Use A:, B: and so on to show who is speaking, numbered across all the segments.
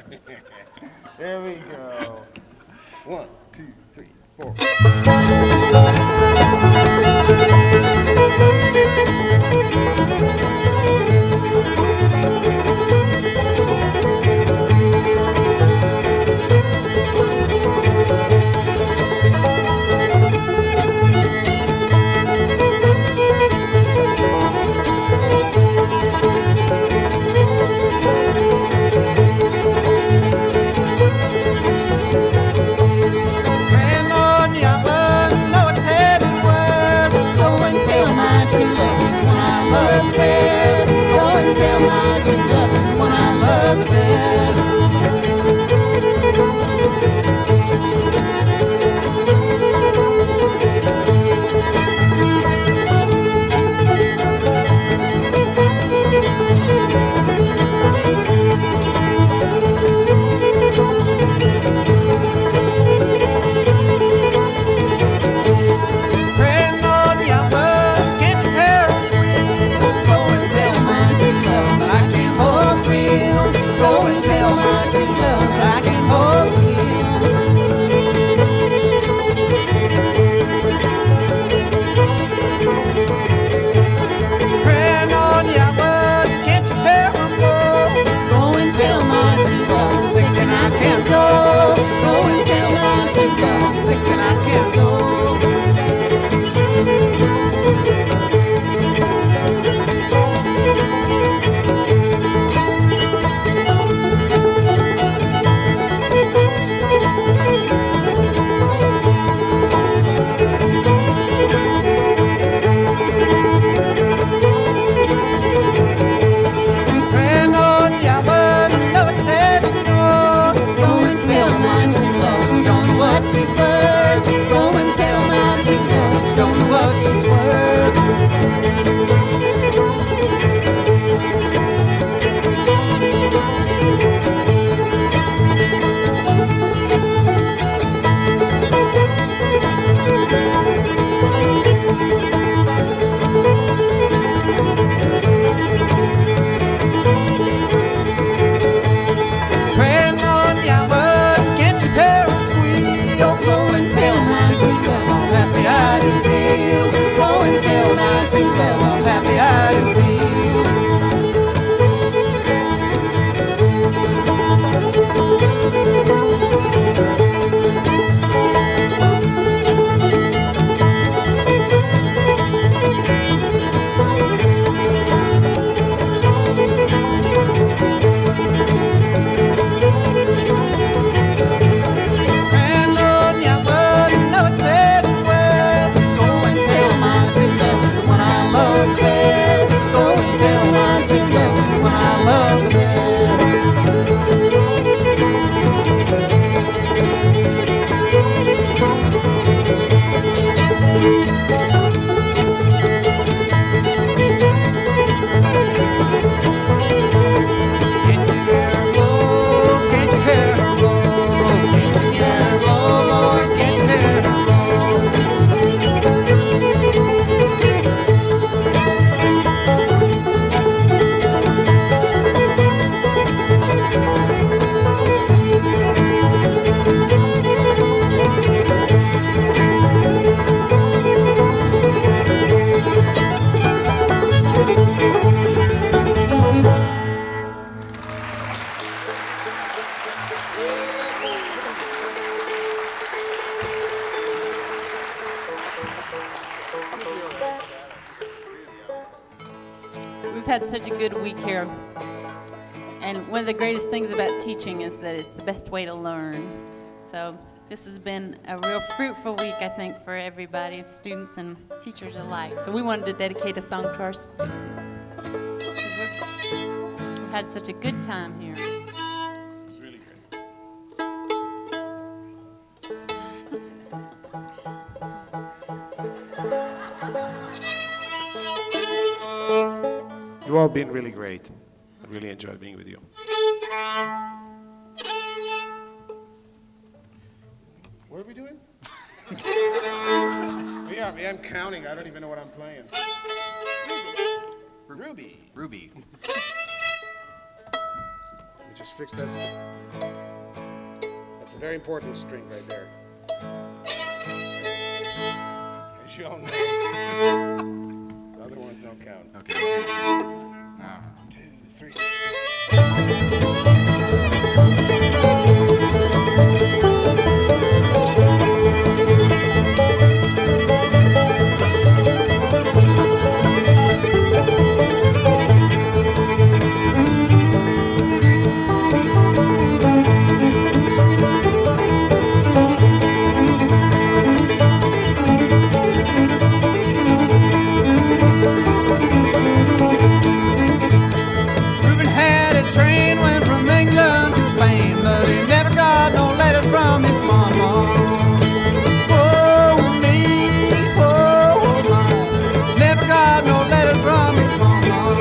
A: There we go. 1, 2, 3, 4.
B: We've had such a good week here. And one of the greatest things about teaching is that it's the best way to learn. So this has been a real fruitful week, I think, for everybody, students and teachers alike. So we wanted to dedicate a song to our students. We've had such a good time here.
A: It's really great. You've all been really great. I really enjoyed being with you. What are we doing? I'm counting. I don't even know what I'm playing. Ruby.
C: Ruby.
A: We just fix this. That's a very important string right there. As you all know, the other ones don't count.
C: Okay.
A: 2, 3.
C: Reuben had a train, went from England to Spain, but he never got no letter from his mama. Oh, me, oh, my. Never got no letter from his mama.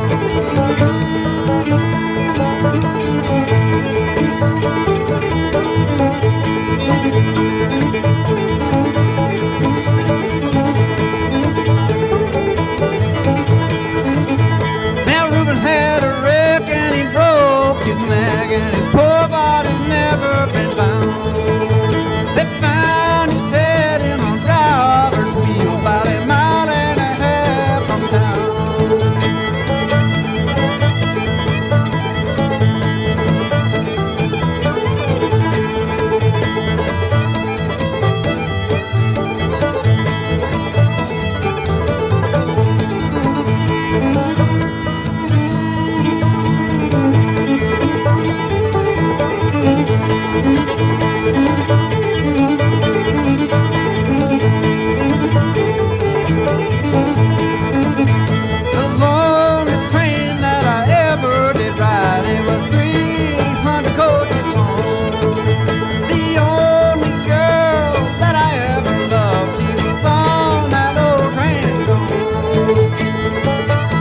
C: Now Reuben had a wreck and he broke his neck, and his poor body's never been found. They found his head in a driver's wheel about a mile and a half from town. The longest train that I ever did ride, it was 300 coaches long. The only girl that I ever loved, she was on that old train and gone.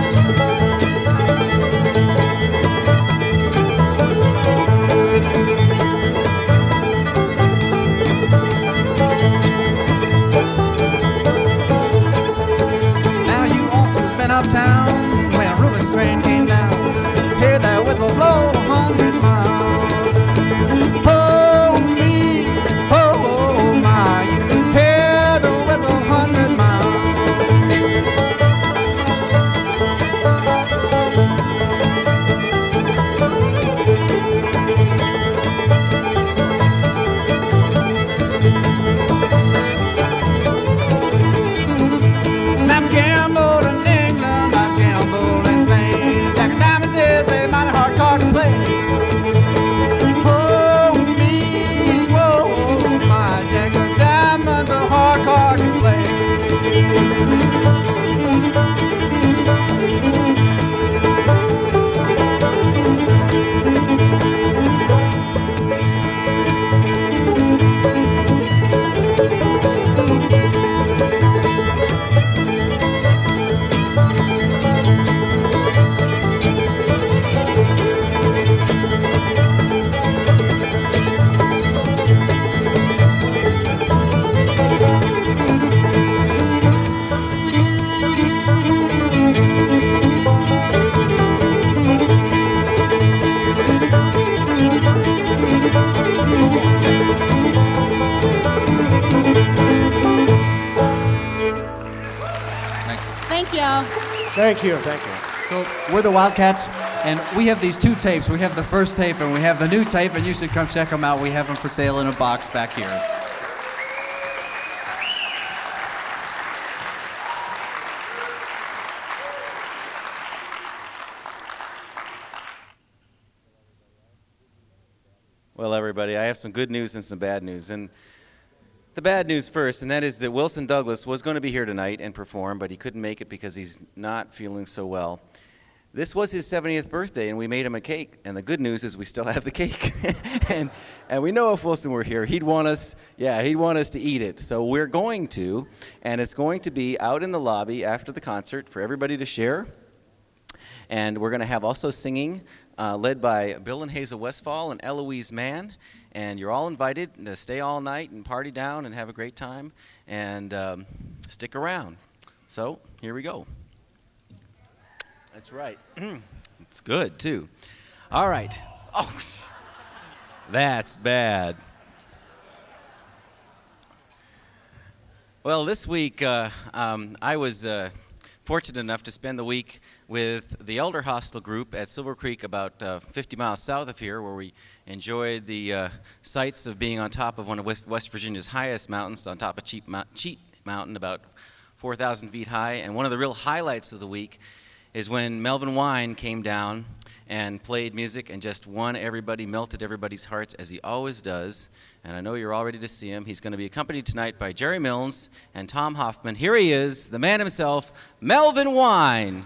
C: Now you ought to have been uptown when Reuben's train came down. Hear that whistle blow 100 miles. Oh me, oh my, you hear the whistle 100 miles. I've gambled in England, I've gambled in Spain. Jack of Diamonds is a mighty hard card to play. Oh me, whoa, my Jack of Diamonds, a hard card to play. Thanks.
B: Thank y'all.
A: Thank you, thank you.
C: So we're the Wildcats, and we have these two tapes. We have the first tape and we have the new tape, and you should come check them out. We have them for sale in a box back here.
D: Well, everybody, I have some good news and some bad news. And the bad news first, and that is that Wilson Douglas was going to be here tonight and perform, but he couldn't make it because he's not feeling so well. This was his 70th birthday, and we made him a cake. And the good news is we still have the cake. and we know if Wilson were here, he'd want us to eat it. So we're going to, and it's going to be out in the lobby after the concert for everybody to share. And we're going to have also singing led by Bill and Hazel Westfall and Eloise Mann. And you're all invited to stay all night and party down and have a great time. And stick around. So here we go. That's right. It's good, too. All right. Oh, that's bad. Well, this week I was fortunate enough to spend the week with the Elder Hostel group at Silver Creek, about 50 miles south of here, where we enjoyed the sights of being on top of one of West Virginia's highest mountains, on top of Cheat Mountain, about 4,000 feet high. And one of the real highlights of the week is when Melvin Wine came down and played music and just won everybody, melted everybody's hearts, as he always does. And I know you're all ready to see him. He's going to be accompanied tonight by Jerry Milnes and Tom Hoffman. Here he is, the man himself, Melvin Wine.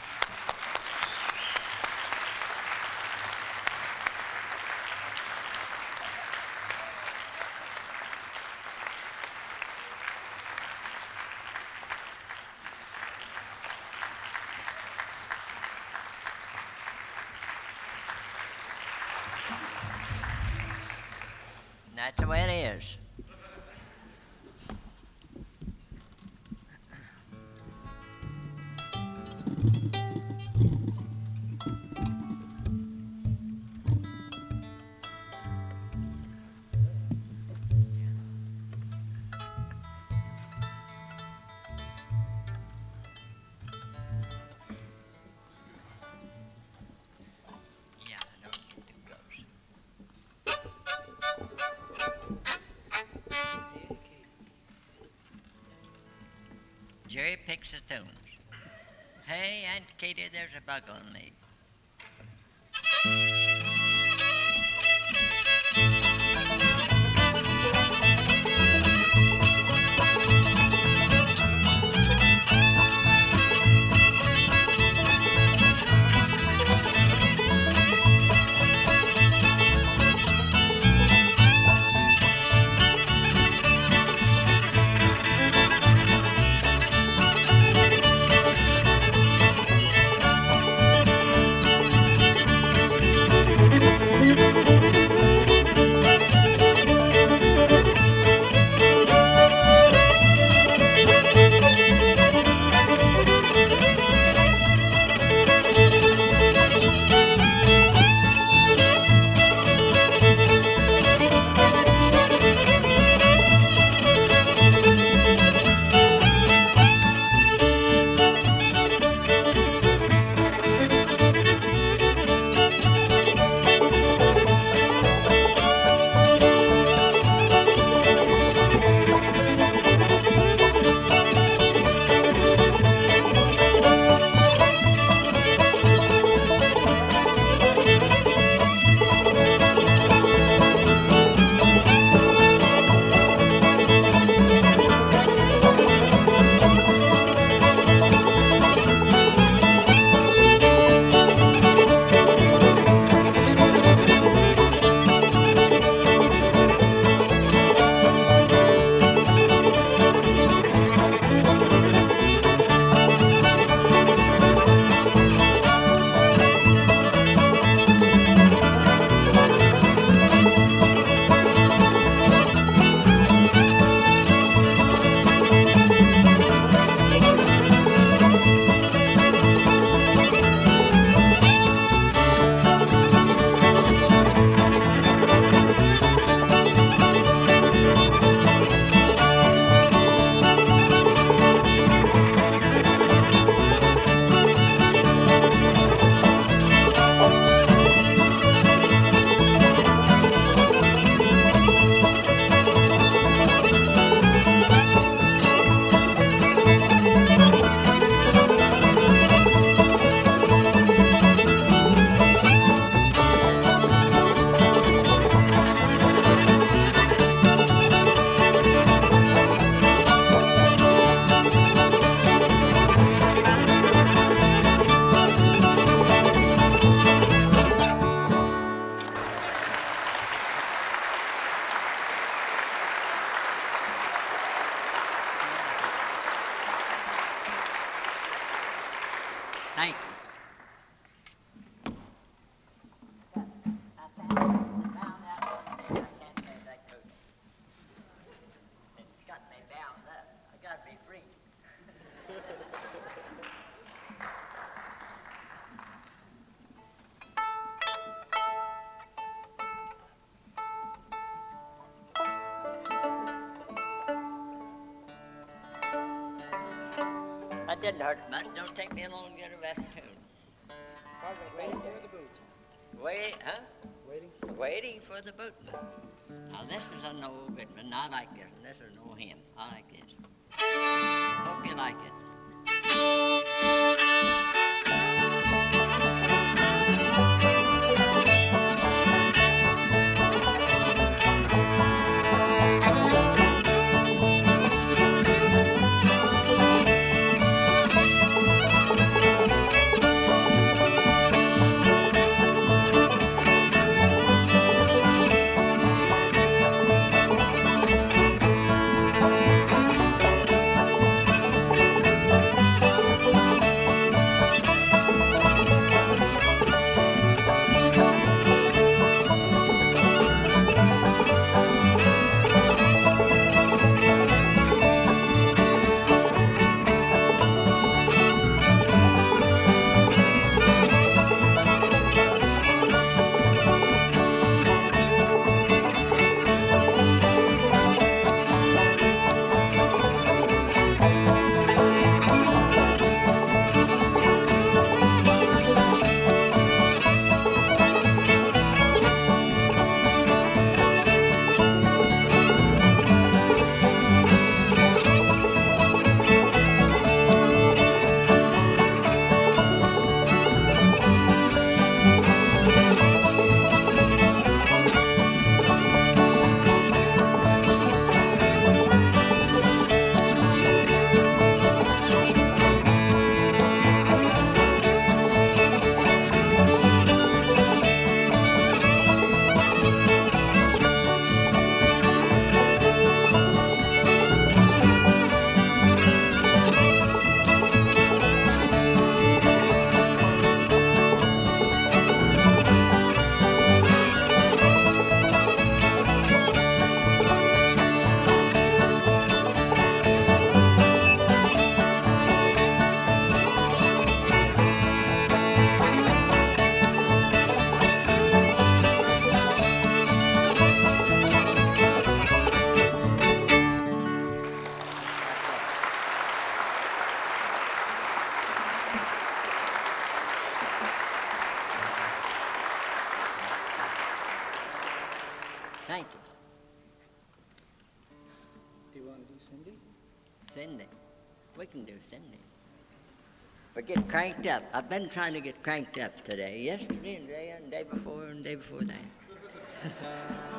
E: That's the way it is. Yeah, don't get too close. Jerry picks the tunes. Hey, Aunt Katie, there's a bug on me. That didn't hurt much. Don't take me long to get a raccoon.
C: Waiting for the boots.
E: Wait, huh?
C: Waiting.
E: Waiting for the bootman. Now this is an old good one. I like this one. This is an old hymn. I like this. Hope you like it. Thank you.
C: Do you want to do Cindy?
E: Cindy. We can do Cindy. But get cranked up. I've been trying to get cranked up today. Yesterday and the day before and the day before that.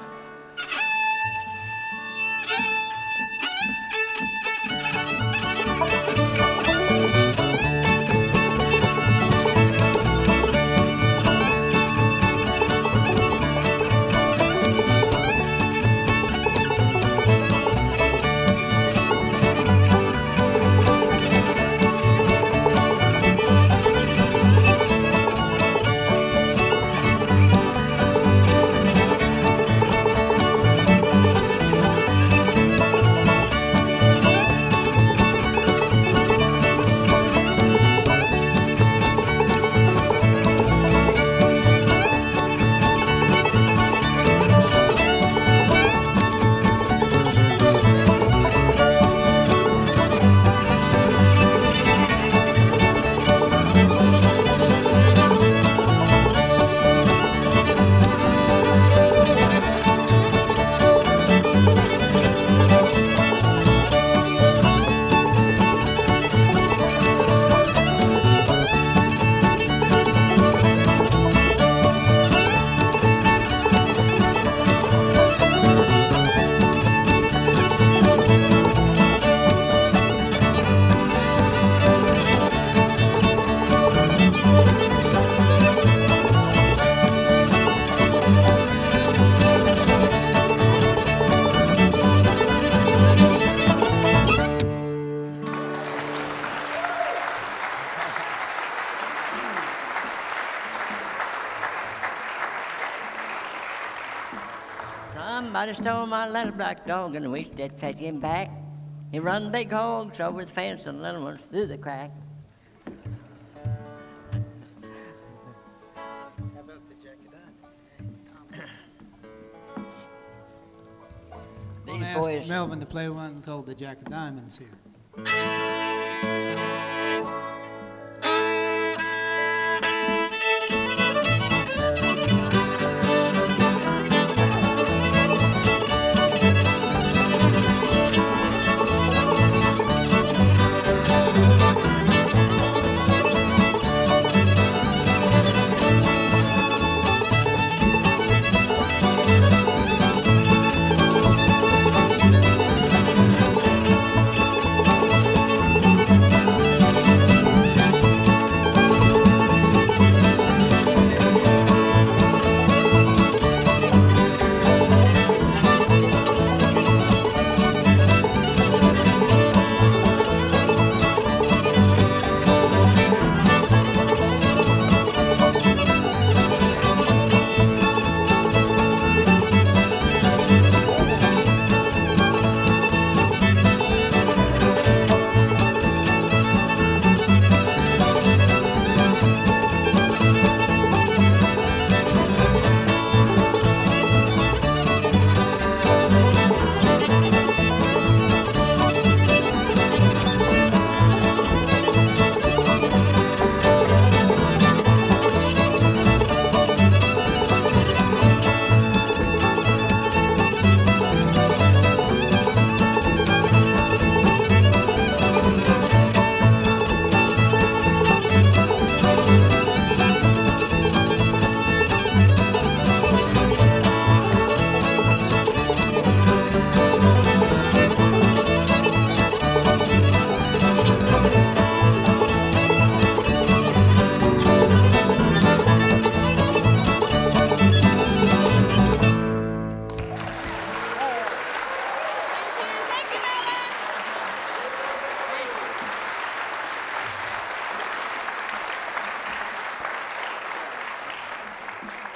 E: Somebody stole my little black dog and wished they'd fetch him back. He run big hogs over the fence and little ones through the crack.
C: How about the Jack of Diamonds? I'm going to ask
E: boys-
C: Melvin to play one called the Jack of Diamonds here.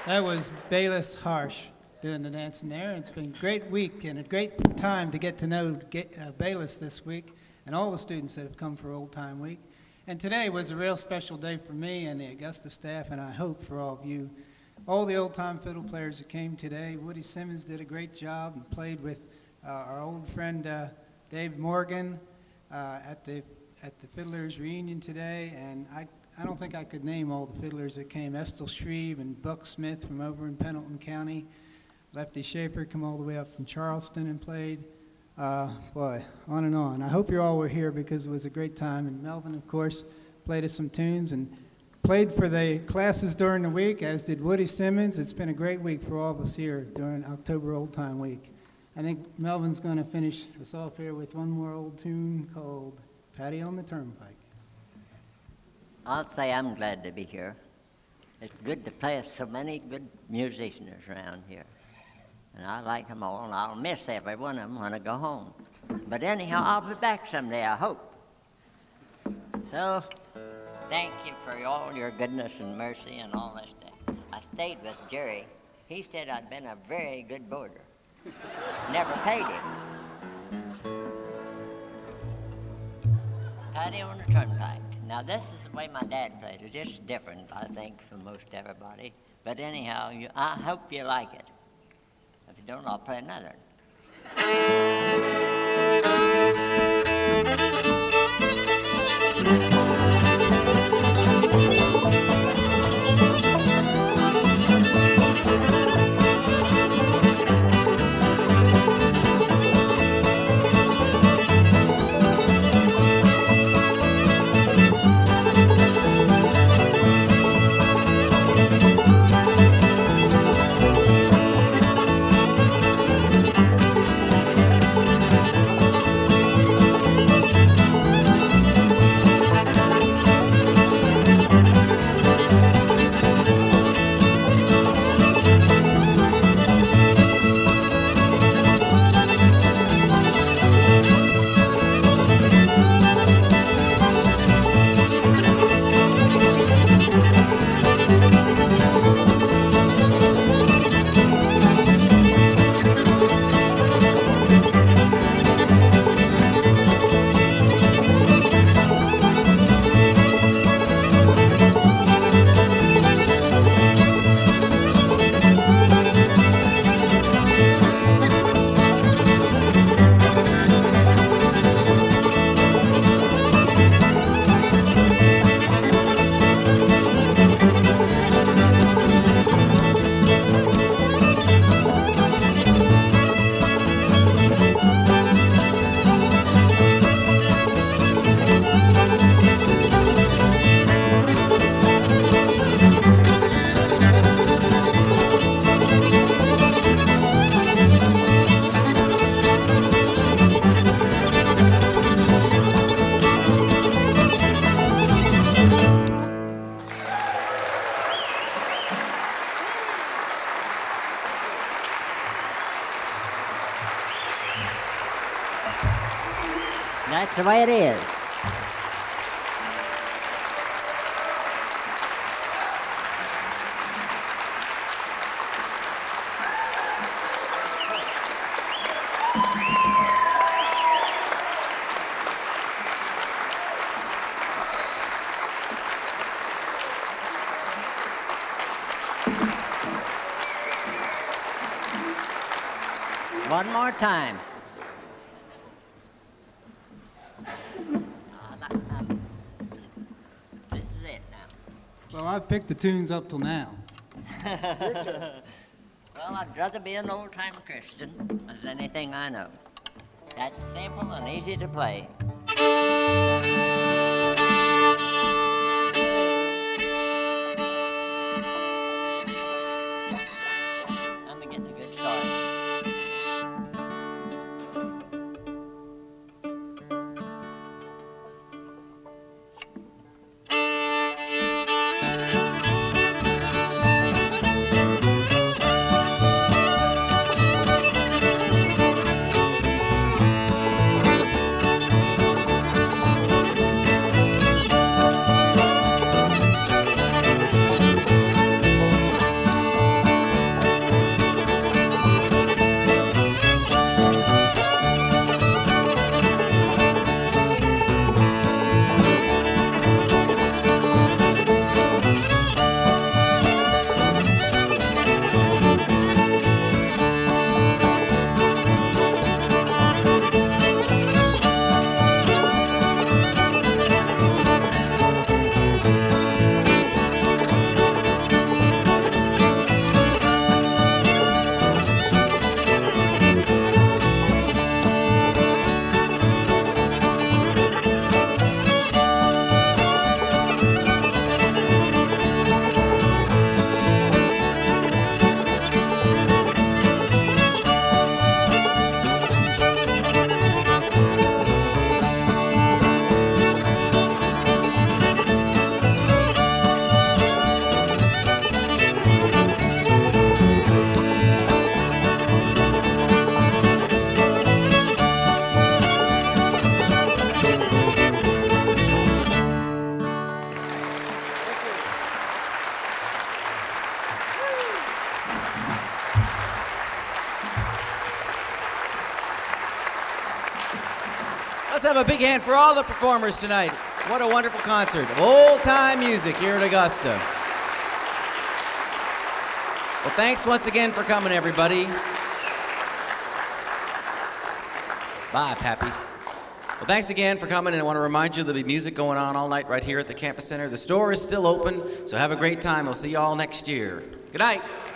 F: That was Bayless Harsh doing the dancing there. It's been a great week and a great time to get to know Bayless this week and all the students that have come for Old Time Week. And today was a real special day for me and the Augusta staff, and I hope for all of you. All the old-time fiddle players that came today. Woody Simmons did a great job and played with our old friend Dave Morgan at the Fiddlers Reunion today, and I don't think I could name all the fiddlers that came. Estel Shreve and Buck Smith from over in Pendleton County. Lefty Schaefer come all the way up from Charleston and played. Boy, on and on. I hope you all were here because it was a great time. And Melvin, of course, played us some tunes and played for the classes during the week, as did Woody Simmons. It's been a great week for all of us here during October Old Time Week. I think Melvin's going to finish us off here with one more old tune called Patty on the Turnpike.
E: I'll say I'm glad to be here. It's good to play with so many good musicians around here. And I like them all, and I'll miss every one of them when I go home. But anyhow, I'll be back someday, I hope. So, thank you for all your goodness and mercy and all this stuff. I stayed with Jerry. He said I'd been a very good boarder. Never paid him. Patty on the Turnpike. Now, this is the way my dad played it. It's different, I think, from most everybody. But anyhow, I hope you like it. If you don't, I'll play another. That's the way it is. One more time. This is it now.
F: Well, I've picked the tunes up till now.
E: Well, I'd rather be an old-time Christian as anything I know. That's simple and easy to play. I'm getting a good start.
G: Let's have a big hand for all the performers tonight. What a wonderful concert of old-time music here at Augusta. Well, thanks once again for coming, everybody. Bye, Pappy. Well, thanks again for coming, and I want to remind you there'll be music going on all night right here at the Campus Center. The store is still open, so have a great time. We'll see you all next year. Good night.